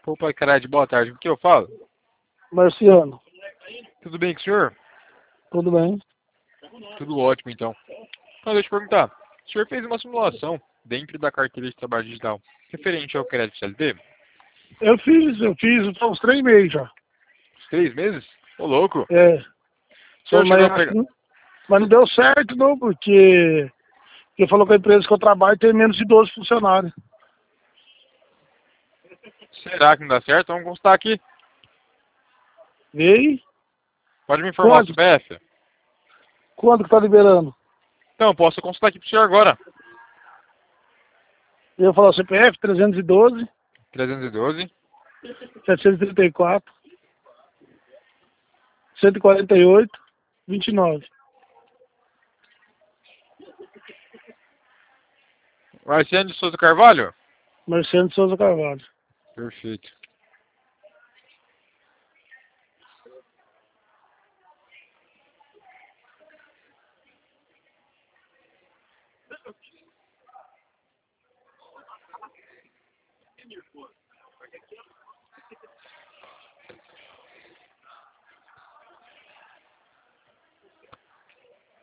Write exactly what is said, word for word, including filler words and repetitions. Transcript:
Opa, caralho, boa tarde. O que eu falo? Marciano, Tudo bem com o senhor? tudo bem? Tudo ótimo, então. Então, deixa eu perguntar. O senhor fez uma simulação dentro da carteira de trabalho digital referente ao crédito C L T? Eu fiz, eu fiz há uns três meses já. Uns três meses? Ô, louco. É, O senhor mas, chegou a acho pegar... que- mas não deu certo não, porque ele falou que a empresa que eu trabalho tem menos de doze funcionários. Será que não dá certo? Vamos constar aqui. E Pode me informar o quando? C P F? Quando que tá liberando? Então, posso consultar aqui pro senhor agora. Eu falo C P F trezentos e doze, trezentos e doze, setecentos e trinta e quatro, cento e quarenta e oito, vinte e nove. Marciano de Souza Carvalho? Marciano de Souza Carvalho. Perfeito.